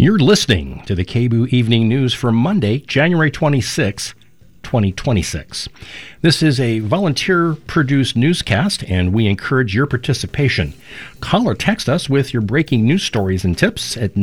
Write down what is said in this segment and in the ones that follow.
You're listening to the KBOO Evening News for Monday, January 26, 2026. This is a volunteer-produced newscast, and we encourage your participation. Call or text us with your breaking news stories and tips at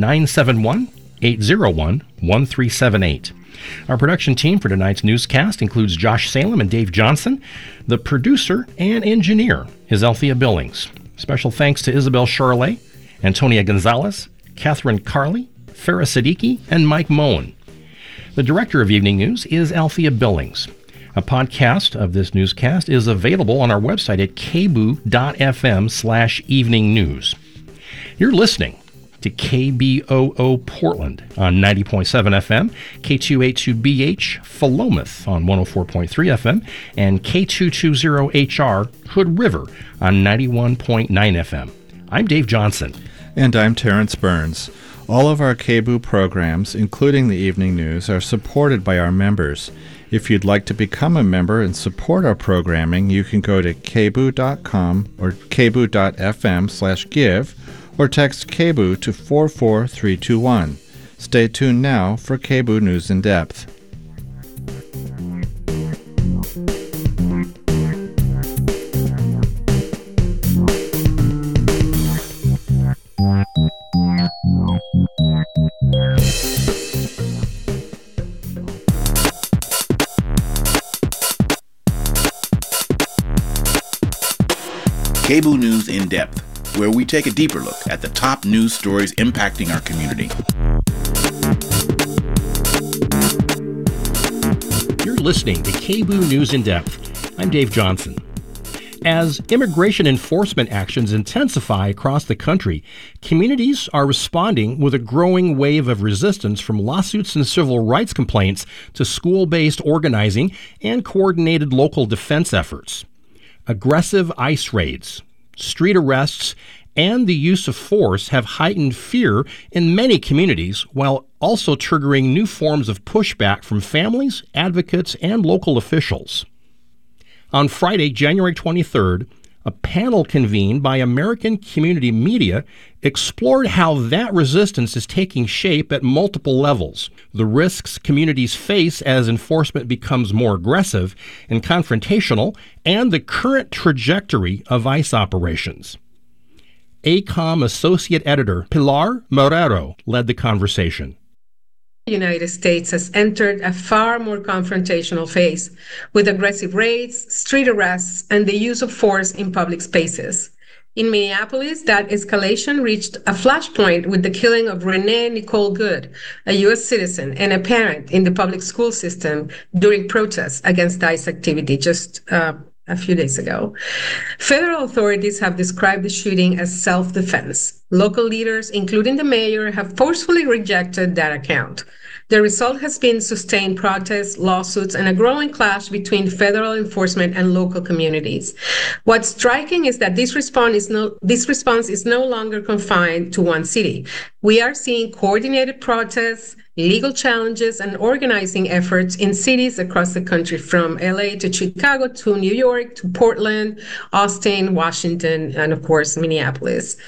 971-801-1378. Our production team for tonight's newscast includes Josh Salem and Dave Johnson. The producer and engineer is Althea Billings. Special thanks to Isabel Charlet, Antonia Gonzalez, Catherine Carley, Farah Siddiqui, and Mike Moen. The director of Evening News is Althea Billings. A podcast of this newscast is available on our website at kboo.fm/evening news. You're listening to KBOO Portland on 90.7 FM, K282BH Philomath on 104.3 FM, and K220HR Hood River on 91.9 FM. I'm Dave Johnson. And I'm Terrence Burns. All of our KBOO programs, including the evening news, are supported by our members. If you'd like to become a member and support our programming, you can go to kboo.com or kboo.fm/give or text KBOO to 44321. Stay tuned now for KBOO News in Depth. KBOO News in Depth, where we take a deeper look at the top news stories impacting our community. You're listening to KBOO News in Depth. I'm Dave Johnson. As immigration enforcement actions intensify across the country, communities are responding with a growing wave of resistance, from lawsuits and civil rights complaints to school-based organizing and coordinated local defense efforts. Aggressive ICE raids, street arrests, and the use of force have heightened fear in many communities, while also triggering new forms of pushback from families, advocates, and local officials. On Friday, January 23rd, a panel convened by American Community Media explored how that resistance is taking shape at multiple levels, the risks communities face as enforcement becomes more aggressive and confrontational, and the current trajectory of ICE operations. ACOM Associate Editor Pilar Marrero led the conversation. The United States has entered a far more confrontational phase, with aggressive raids, street arrests, and the use of force in public spaces. In Minneapolis, that escalation reached a flashpoint with the killing of Renee Nicole Good, a U.S. citizen and a parent in the public school system during protests against ICE activity just a few days ago. Federal authorities have described the shooting as self-defense. Local leaders, including the mayor, have forcefully rejected that account. The result has been sustained protests, lawsuits, and a growing clash between federal enforcement and local communities. What's striking is that this response is no longer confined to one city. We are seeing coordinated protests, legal challenges, and organizing efforts in cities across the country, from LA to Chicago to New York to Portland, Austin, Washington, and of course, Minneapolis.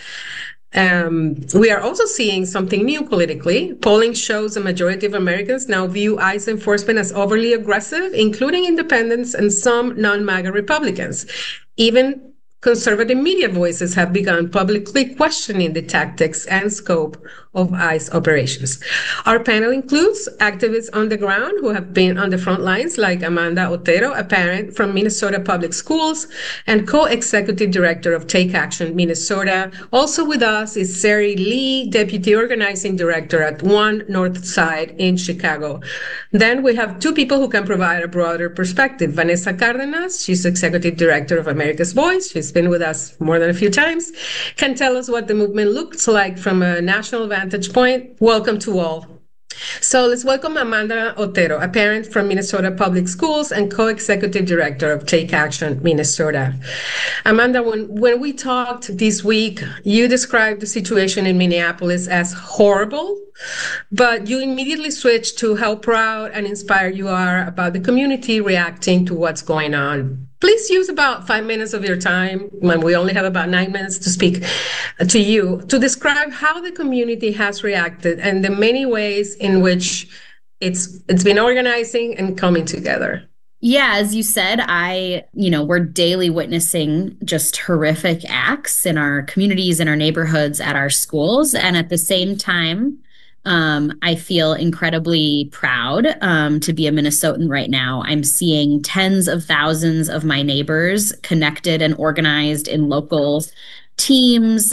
We are also seeing something new politically. Polling shows a majority of Americans now view ICE enforcement as overly aggressive, including independents and some non-MAGA Republicans. Even conservative media voices have begun publicly questioning the tactics and scope of ICE operations. Our panel includes activists on the ground who have been on the front lines, like Amanda Otero, a parent from Minnesota Public Schools and co-executive director of Take Action Minnesota. Also with us is Sari Lee, deputy organizing director at One North Side in Chicago. Then we have two people who can provide a broader perspective. Vanessa Cardenas, she's executive director of America's Voice. She's been with us more than a few times, can tell us what the movement looks like from a national vantage point. Welcome to all. So let's welcome Amanda Otero, a parent from Minnesota Public Schools and co-executive director of Take Action Minnesota. Amanda, when we talked this week, you described the situation in Minneapolis as horrible, but you immediately switched to how proud and inspired you are about the community reacting to what's going on. please use about 5 minutes of your time, when we only have about 9 minutes to speak to you, to describe how the community has reacted and the many ways in which it's been organizing and coming together. Yeah, as you said, we're daily witnessing just horrific acts in our communities, in our neighborhoods, at our schools. And at the same time, I feel incredibly proud to be a Minnesotan right now. I'm seeing tens of thousands of my neighbors connected and organized in local teams,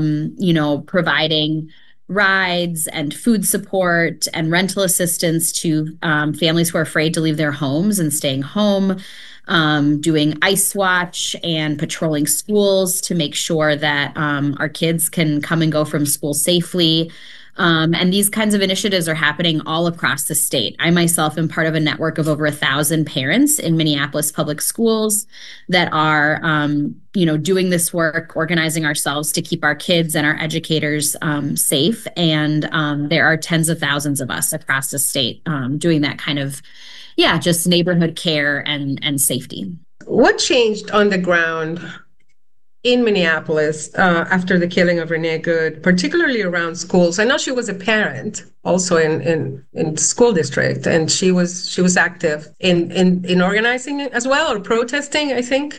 providing rides and food support and rental assistance to families who are afraid to leave their homes and staying home, doing Ice Watch and patrolling schools to make sure that our kids can come and go from school safely. And these kinds of initiatives are happening all across the state. I myself am part of a network of over 1,000 parents in Minneapolis public schools that are, doing this work, organizing ourselves to keep our kids and our educators safe. And there are tens of thousands of us across the state doing that kind of, just neighborhood care and safety. What changed on the ground in Minneapolis after the killing of Renee Good, particularly around schools? I know she was a parent also in the school district, and she was active in organizing it as well, or protesting, I think.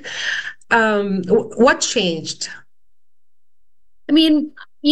What changed? I mean,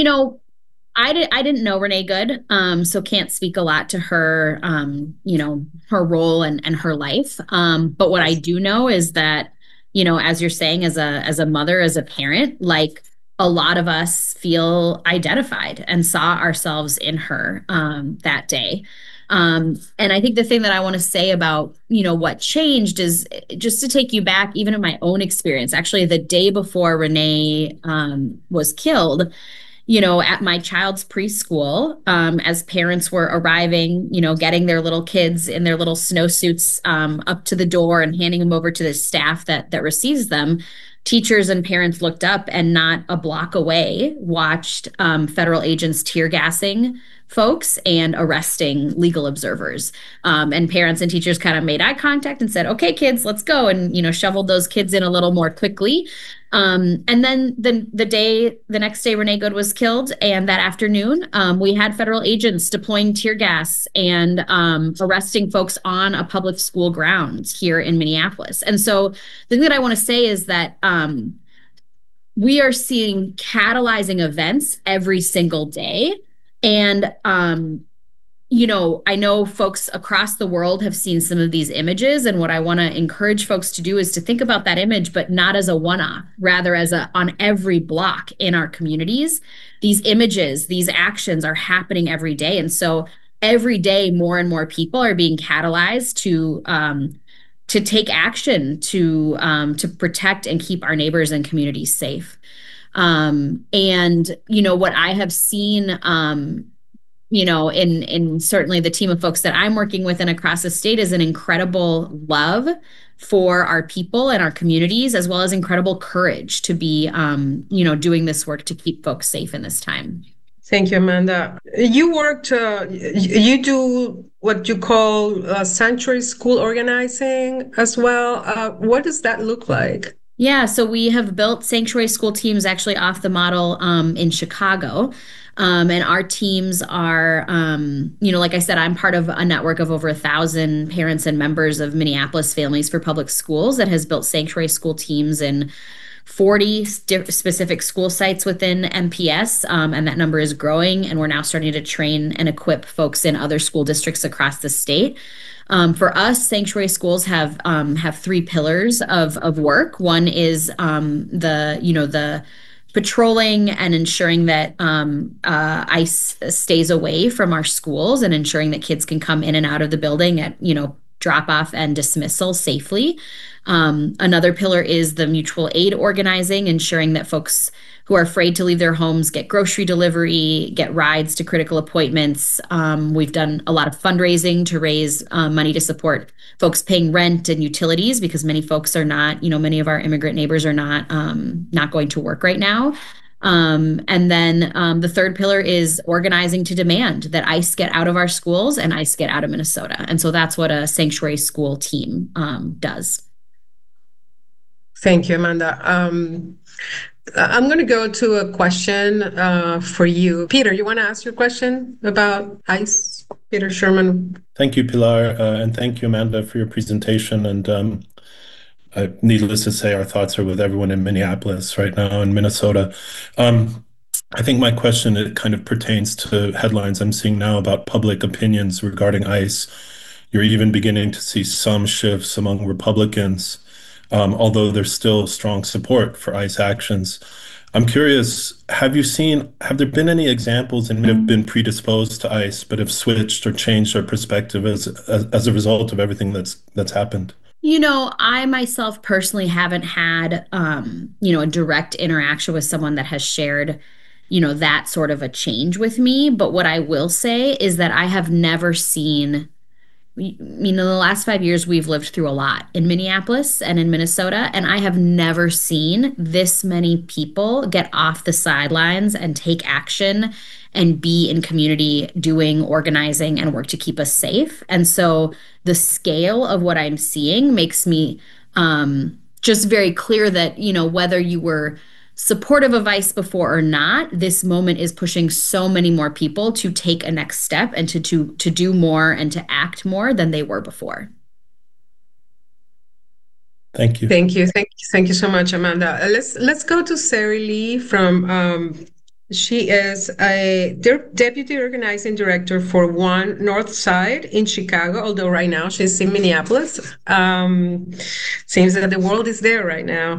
I didn't know Renee Good, so can't speak a lot to her, her role and her life. But what I do know is that, as you're saying, as a mother, as a parent, like a lot of us feel identified and saw ourselves in her that day. And I think the thing that I want to say about, what changed is just to take you back, even in my own experience, actually the day before Renee was killed, at my child's preschool, as parents were arriving, getting their little kids in their little snowsuits up to the door and handing them over to the staff that receives them, teachers and parents looked up and not a block away watched federal agents tear gassing folks and arresting legal observers. And parents and teachers kind of made eye contact and said, okay, kids, let's go. And, shoveled those kids in a little more quickly. And then the next day Renee Good was killed. And that afternoon, we had federal agents deploying tear gas and arresting folks on a public school grounds here in Minneapolis. And so the thing that I want to say is that we are seeing catalyzing events every single day. And, I know folks across the world have seen some of these images. And what I want to encourage folks to do is to think about that image, but not as a one-off, rather as on every block in our communities. These images, these actions are happening every day. And so every day, more and more people are being catalyzed to take action to protect and keep our neighbors and communities safe. And, what I have seen, in certainly the team of folks that I'm working with and across the state is an incredible love for our people and our communities, as well as incredible courage to be, doing this work to keep folks safe in this time. Thank you, Amanda. You do what you call sanctuary school organizing as well. What does that look like? Yeah, so we have built sanctuary school teams actually off the model in Chicago. And our teams are, like I said, I'm part of a network of over 1,000 parents and members of Minneapolis Families for Public Schools that has built sanctuary school teams in 40 specific school sites within MPS. And that number is growing. And we're now starting to train and equip folks in other school districts across the state. For us, sanctuary schools have 3 pillars of work. One is the patrolling and ensuring that ICE stays away from our schools and ensuring that kids can come in and out of the building at drop off and dismissal safely. Another pillar is the mutual aid organizing, ensuring that folks who are afraid to leave their homes get grocery delivery, get rides to critical appointments. We've done a lot of fundraising to raise money to support folks paying rent and utilities, because many folks are not, many of our immigrant neighbors are not going to work right now. And then the third pillar is organizing to demand that ICE get out of our schools and ICE get out of Minnesota. And so that's what a sanctuary school team does. Thank you, Amanda. I'm going to go to a question for you. Peter, you want to ask your question about ICE? Peter Sherman. Thank you, Pilar, and thank you, Amanda, for your presentation. And needless to say, our thoughts are with everyone in Minneapolis right now, in Minnesota. I think my question, it kind of pertains to headlines I'm seeing now about public opinions regarding ICE. You're even beginning to see some shifts among Republicans, although there's still strong support for ICE actions. I'm curious, have there been any examples that have been predisposed to ICE, but have switched or changed their perspective as a result of everything that's happened? I myself personally haven't had, a direct interaction with someone that has shared, that sort of a change with me. But what I will say is that I have never seen, in the last 5 years, we've lived through a lot in Minneapolis and in Minnesota, and I have never seen this many people get off the sidelines and take action and be in community doing organizing and work to keep us safe. And so the scale of what I'm seeing makes me just very clear that, whether you were supportive of ICE before or not, this moment is pushing so many more people to take a next step and to do more and to act more than they were before. Thank you. Thank you so much, Amanda. Let's go to Sarah Lee from. She is a deputy organizing director for One North Side in Chicago, although right now she's in Minneapolis. Seems that the world is there right now.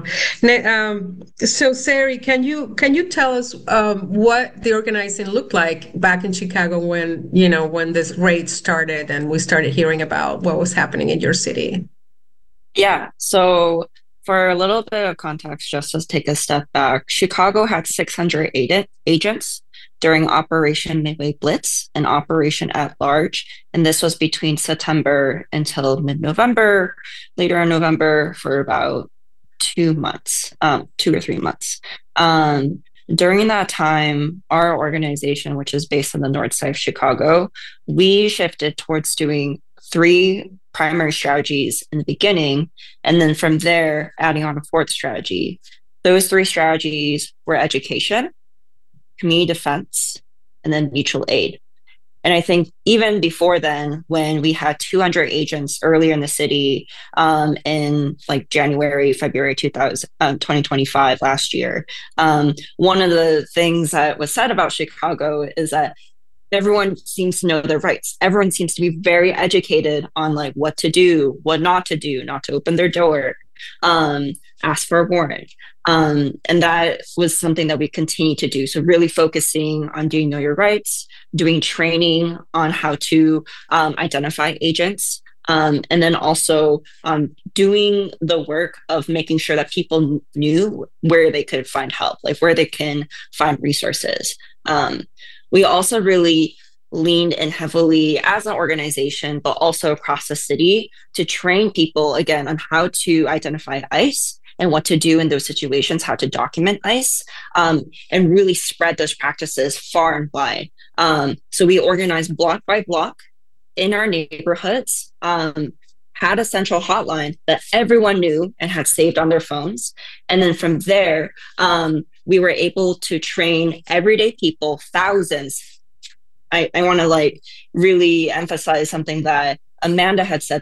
So, Sarah, can you tell us what the organizing looked like back in Chicago when this raid started and we started hearing about what was happening in your city? Yeah. So, for a little bit of context, just to take a step back, Chicago had 600 agents during Operation Midway Blitz and Operation At Large. And this was between September until mid-November, later in November, for about 2 months, 2 or 3 months. During that time, our organization, which is based on the north side of Chicago, we shifted towards doing 3 primary strategies in the beginning, and then from there, adding on a 4th strategy. Those 3 strategies were education, community defense, and then mutual aid. And I think even before then, when we had 200 agents earlier in the city in like January, February 2025 last year, one of the things that was said about Chicago is that everyone seems to know their rights. Everyone seems to be very educated on like what to do, what not to do, not to open their door, ask for a warrant. And that was something that we continue to do. So really focusing on doing know your rights, doing training on how to identify agents, and then also doing the work of making sure that people knew where they could find help, like where they can find resources. We also really leaned in heavily as an organization, but also across the city to train people, again, on how to identify ICE and what to do in those situations, how to document ICE, and really spread those practices far and wide. So we organized block by block in our neighborhoods, had a central hotline that everyone knew and had saved on their phones. And then from there, we were able to train everyday people, thousands. I want to really emphasize something that Amanda had said,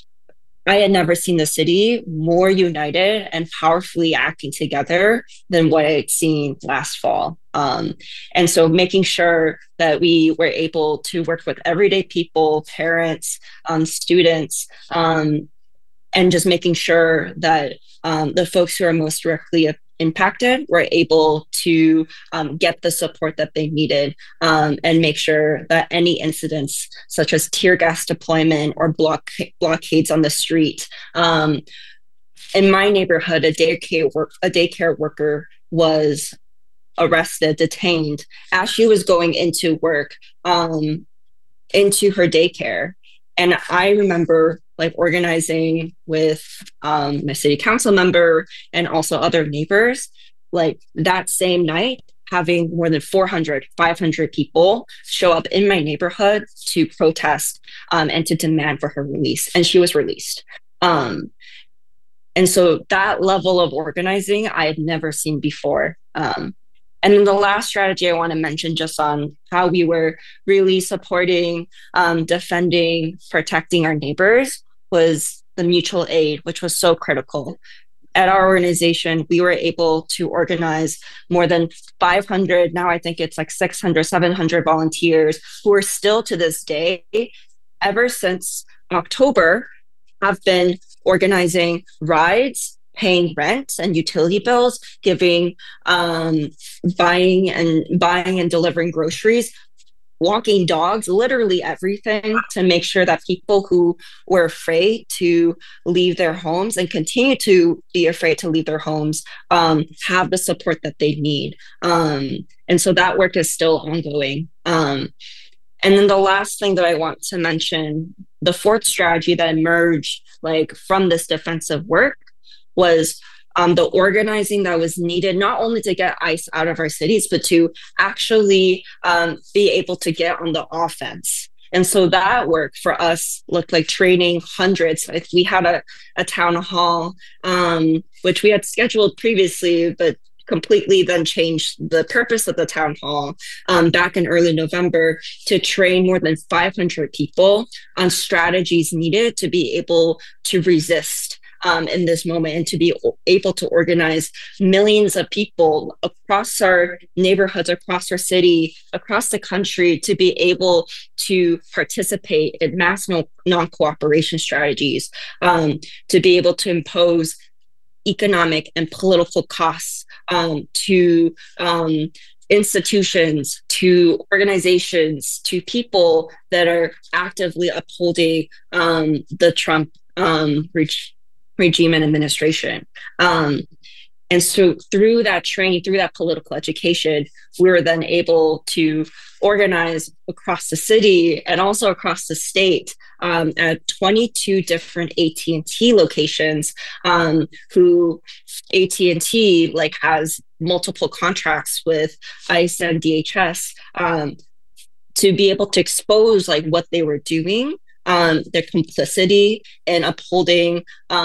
I had never seen the city more united and powerfully acting together than what I had seen last fall. And so making sure that we were able to work with everyday people, parents, students, and just making sure that the folks who are most directly impacted were able to get the support that they needed, and make sure that any incidents such as tear gas deployment or blockades on the street. In my neighborhood, a daycare worker was arrested, detained as she was going into work, into her daycare. And I remember organizing with my city council member and also other neighbors, that same night, having more than 400, 500 people show up in my neighborhood to protest and to demand for her release. And she was released. And so that level of organizing I had never seen before. And then the last strategy I want to mention, just on how we were really supporting, defending, protecting our neighbors, was the mutual aid, which was so critical. At our organization, we were able to organize more than 500, now I think it's like 600, 700 volunteers who are still to this day, ever since October, have been organizing rides, paying rent and utility bills, giving, buying and delivering groceries, walking dogs, literally everything, to make sure that people who were afraid to leave their homes and continue to be afraid to leave their homes have the support that they need. And so that work is still ongoing. And then the last thing that I want to mention, the fourth strategy that emerged from this defensive work, was the organizing that was needed, not only to get ICE out of our cities, but to actually be able to get on the offense. And so that work for us looked like training hundreds. We had a town hall, which we had scheduled previously, but completely then changed the purpose of the town hall back in early November to train more than 500 people on strategies needed to be able to resist in this moment, and to be able to organize millions of people across our neighborhoods, across our city, across the country, to be able to participate in mass non-cooperation strategies, to be able to impose economic and political costs to institutions, to organizations, to people that are actively upholding the Trump regime and administration. And so through that training, through that political education, we were then able to organize across the city and also across the state at 22 different AT&T locations, who AT&T has multiple contracts with ICE and DHS, to be able to expose what they were doing, their complicity in upholding,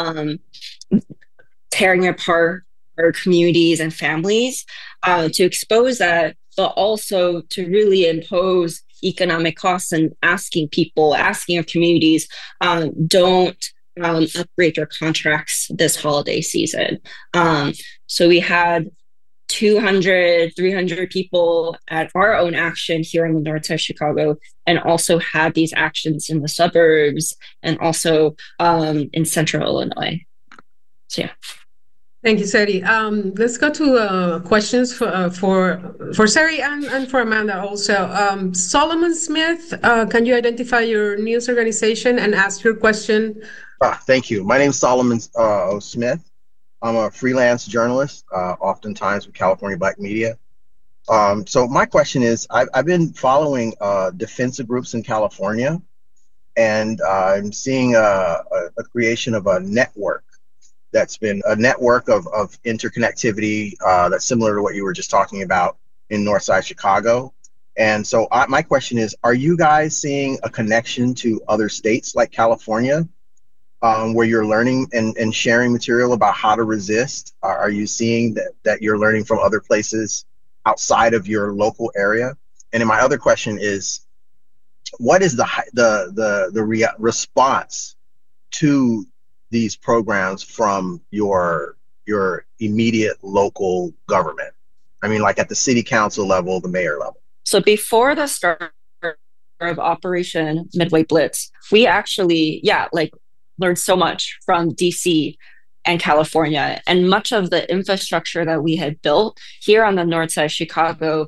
tearing apart our communities and families, to expose that, but also to really impose economic costs and asking our communities, don't upgrade your contracts this holiday season. So we had 200, 300 people at our own action here in the north side of Chicago, and also had these actions in the suburbs and also in central Illinois. So yeah. Thank you, Sari. Let's go to questions for Sari and for Amanda also. Solomon Smith, can you identify your news organization and ask your question? Thank you. My name is Solomon Smith. I'm a freelance journalist, oftentimes with California Black Media. So my question is, I've been following defensive groups in California, and I'm seeing a creation of a network that's been a network of interconnectivity that's similar to what you were just talking about in Northside Chicago. And so my question is, are you guys seeing a connection to other states like California, where you're learning and sharing material about how to resist? Are you seeing that you're learning from other places outside of your local area? And then my other question is, what is the response to these programs from your immediate local government? I mean, at the city council level, the mayor level. So before the start of Operation Midway Blitz, we actually, learned so much from DC and California, and much of the infrastructure that we had built here on the north side of Chicago,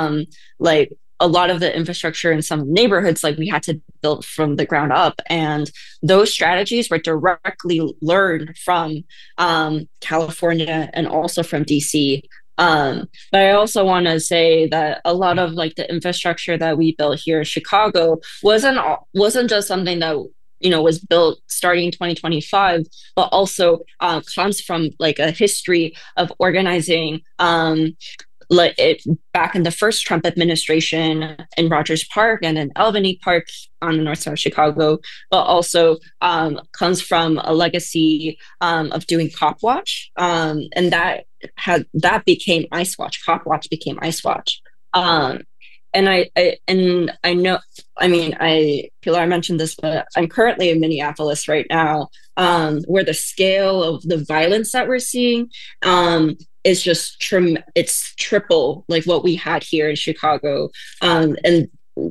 a lot of the infrastructure in some neighborhoods, we had to build from the ground up. And those strategies were directly learned from California and also from DC. But I also want to say that a lot of the infrastructure that we built here in Chicago wasn't just something that was built starting in 2025, but also comes from a history of organizing back in the first Trump administration in Rogers Park and in Albany Park on the north side of Chicago, but also comes from a legacy of doing Cop Watch, and that became Ice Watch. Cop Watch became Ice Watch. And I know, I mean, Pilar mentioned this, but I'm currently in Minneapolis right now, where the scale of the violence that we're seeing is just it's triple like what we had here in Chicago. And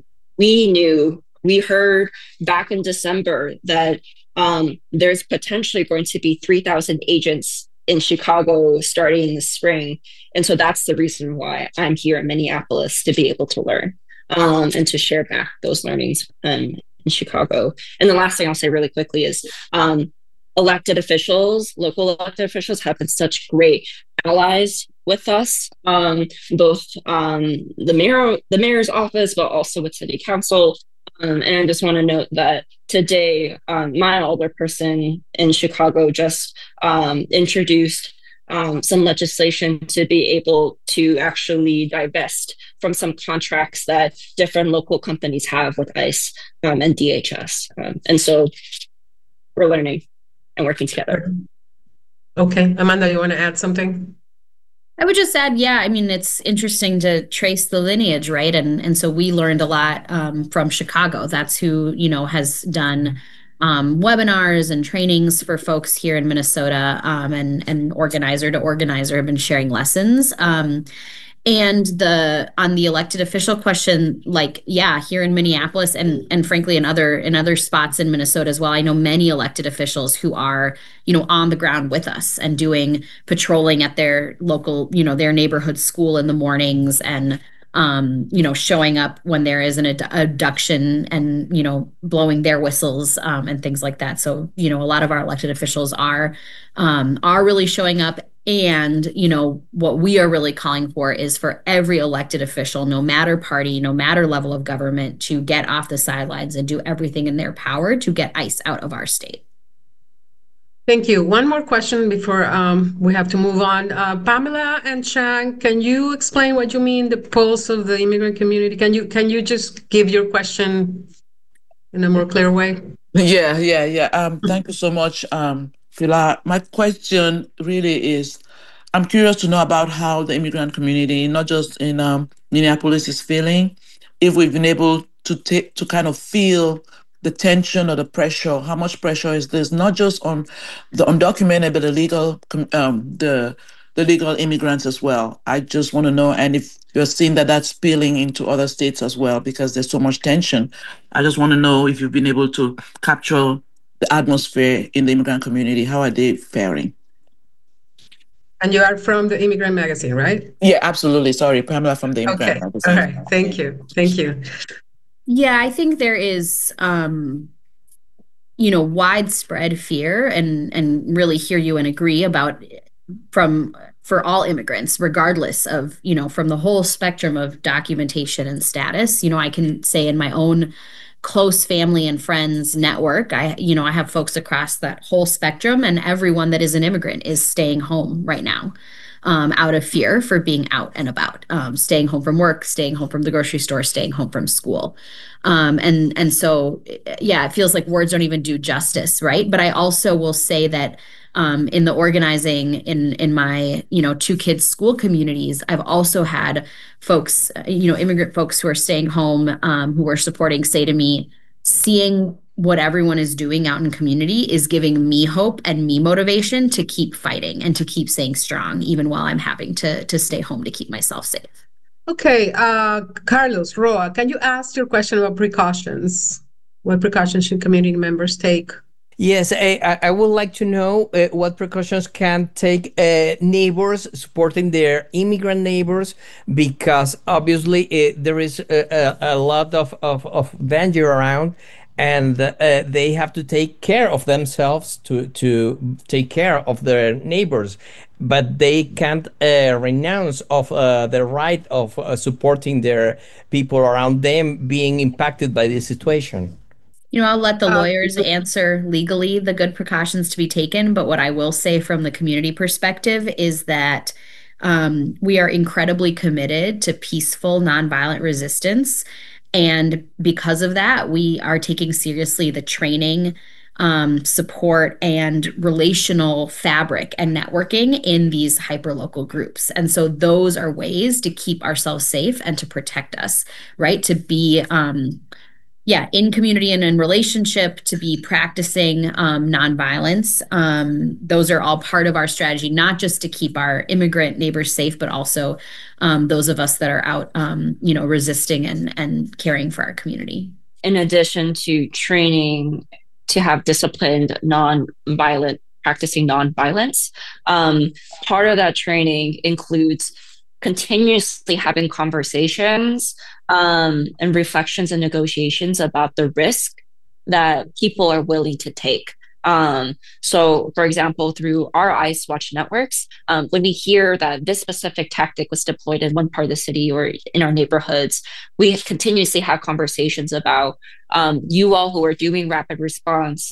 we heard back in December that there's potentially going to be 3,000 agents in Chicago starting in the spring. And so that's the reason why I'm here in Minneapolis, to be able to learn and to share back those learnings in Chicago. And the last thing I'll say really quickly is elected officials, local elected officials have been such great allies with us, both the mayor's office, but also with city council. And I just want to note that today, my alderperson in Chicago just introduced some legislation to be able to actually divest from some contracts that different local companies have with ICE and DHS. And so we're learning and working together. Okay. Amanda, you want to add something? I would just add, yeah, I mean, it's interesting to trace the lineage, right? And so we learned a lot from Chicago. That's who, has done webinars and trainings for folks here in Minnesota, and organizer to organizer have been sharing lessons. And on the elected official question, like, yeah, here in Minneapolis and frankly in other spots in Minnesota as well, I know many elected officials who are, on the ground with us and doing patrolling at their local, their neighborhood school in the mornings, and showing up when there is an abduction and, blowing their whistles and things like that. So, a lot of our elected officials are really showing up. And, what we are really calling for is for every elected official, no matter party, no matter level of government, to get off the sidelines and do everything in their power to get ICE out of our state. Thank you. One more question before we have to move on. Pamela and Chang, can you explain what you mean, the pulse of the immigrant community? Can you just give your question in a more clear way? Yeah. Thank you so much, Pilar. My question really is, I'm curious to know about how the immigrant community, not just in Minneapolis, is feeling. If we've been able to kind of feel the tension or the pressure, how much pressure is this, not just on the undocumented, but the legal immigrants as well. I just want to know, and if you're seeing that that's spilling into other states as well, because there's so much tension. I just want to know if you've been able to capture the atmosphere in the immigrant community. How are they faring? And you are from the Immigrant Magazine, right? Yeah, absolutely. Sorry, Pamela from the Immigrant Magazine. All right. Thank you. Yeah, I think there is, widespread fear, and really hear you and agree about for all immigrants, regardless of, from the whole spectrum of documentation and status. I can say in my own close family and friends network, I have folks across that whole spectrum, and everyone that is an immigrant is staying home right now. Out of fear for being out and about, staying home from work, staying home from the grocery store, staying home from school. And so, yeah, it feels like words don't even do justice, right? But I also will say that in the organizing in my, 2 kids' school communities, I've also had folks, immigrant folks who are staying home, who are supporting, say to me, seeing what everyone is doing out in community is giving me hope and me motivation to keep fighting and to keep staying strong, even while I'm having to stay home to keep myself safe. Okay, Carlos, Roa, can you ask your question about precautions? What precautions should community members take? Yes, I would like to know what precautions can take neighbors supporting their immigrant neighbors, because obviously there is a lot of danger around, and they have to take care of themselves to take care of their neighbors, but they can't renounce of the right of supporting their people around them being impacted by this situation. I'll let the lawyers answer legally the good precautions to be taken, but what I will say from the community perspective is that We are incredibly committed to peaceful, nonviolent resistance. And because of that, we are taking seriously the training, support, and relational fabric and networking in these hyperlocal groups. And so those are ways to keep ourselves safe and to protect us, right? To be in community and in relationship, to be practicing nonviolence. Those are all part of our strategy, not just to keep our immigrant neighbors safe, but also those of us that are out, resisting and caring for our community. In addition to training to have disciplined, practicing nonviolence, part of that training includes continuously having conversations and reflections and negotiations about the risk that people are willing to take. So, for example, through our ICE Watch networks, when we hear that this specific tactic was deployed in one part of the city or in our neighborhoods, we continuously have conversations about you all who are doing rapid response,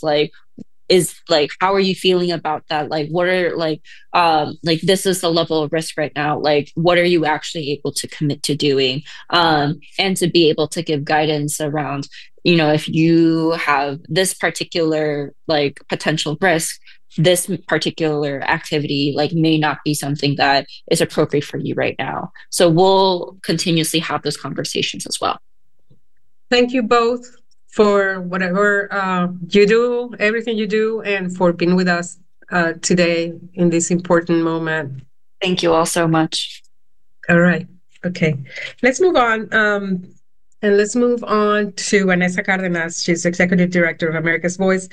how are you feeling about that? What are this is the level of risk right now. What are you actually able to commit to doing? And to be able to give guidance around, if you have this particular potential risk, this particular activity may not be something that is appropriate for you right now. So we'll continuously have those conversations as well. Thank you both for whatever you do, everything you do, and for being with us today in this important moment. Thank you all so much. All right. Okay. Let's move on. And let's move on to Vanessa Cardenas. She's Executive Director of America's Voice.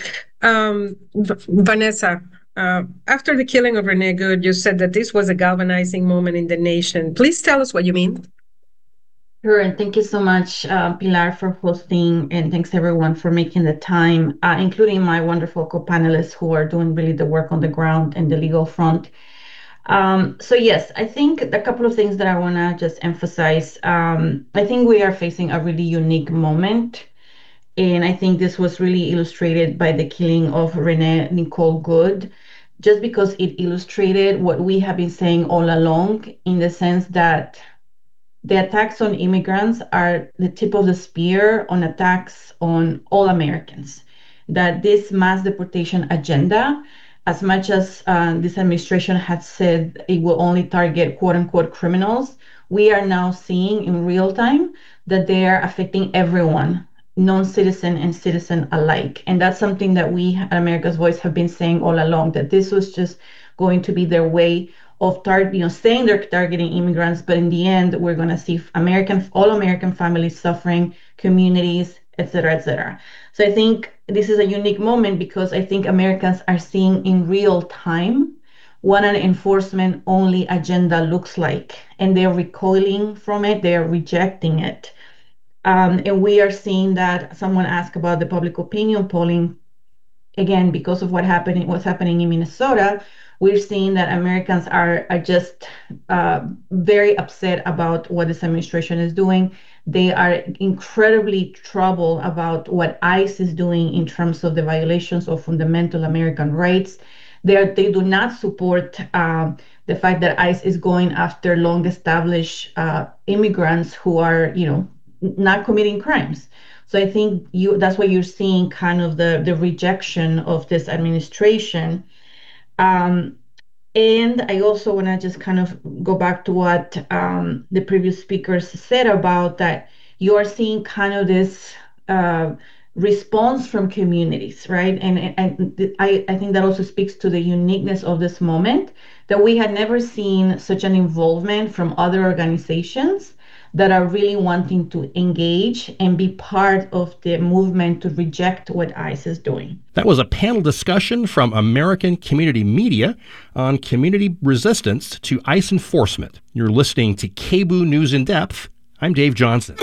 Vanessa, after the killing of Renee Good, you said that this was a galvanizing moment in the nation. Please tell us what you mean. Sure, and thank you so much, Pilar, for hosting, and thanks everyone for making the time, including my wonderful co-panelists who are doing really the work on the ground and the legal front. So yes, I think a couple of things that I want to just emphasize. I think we are facing a really unique moment, and I think this was really illustrated by the killing of Renee Nicole Good, just because it illustrated what we have been saying all along, in the sense that the attacks on immigrants are the tip of the spear on attacks on all Americans. That this mass deportation agenda, as much as this administration had said it will only target quote unquote criminals, we are now seeing in real time that they are affecting everyone, non-citizen and citizen alike. And that's something that we at America's Voice have been saying all along, that this was just going to be their way of saying they're targeting immigrants, but in the end, we're going to see all American families suffering, communities, et cetera, et cetera. So I think this is a unique moment, because I think Americans are seeing in real time what an enforcement-only agenda looks like, and they're recoiling from it, they're rejecting it. And we are seeing that. Someone asked about the public opinion polling. Again, because of what's happening in Minnesota, we're seeing that Americans are just very upset about what this administration is doing. They are incredibly troubled about what ICE is doing in terms of the violations of fundamental American rights. They do not support the fact that ICE is going after long-established immigrants who are, not committing crimes. So I think that's why you're seeing kind of the rejection of this administration. And I also want to just kind of go back to what the previous speakers said about that you are seeing kind of this response from communities, right? And I think that also speaks to the uniqueness of this moment, that we had never seen such an involvement from other organizations that are really wanting to engage and be part of the movement to reject what ICE is doing. That was a panel discussion from American Community Media on community resistance to ICE enforcement. You're listening to KBOO News in Depth. I'm Dave Johnson.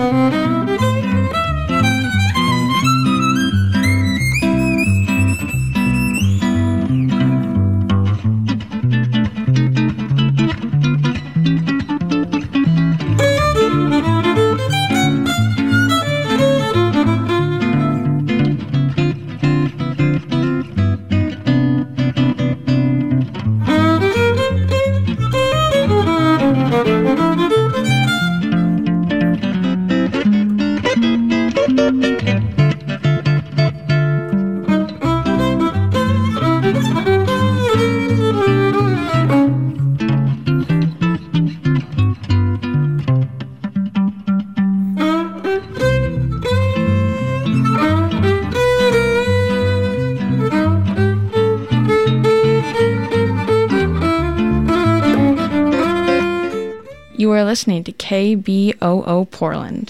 You are listening to KBOO Portland.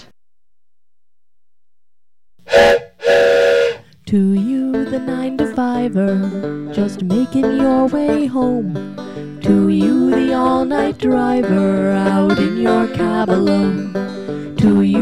To you, the 9-to-5er, just making your way home. To you, the all-night driver, out in your cab alone. To you,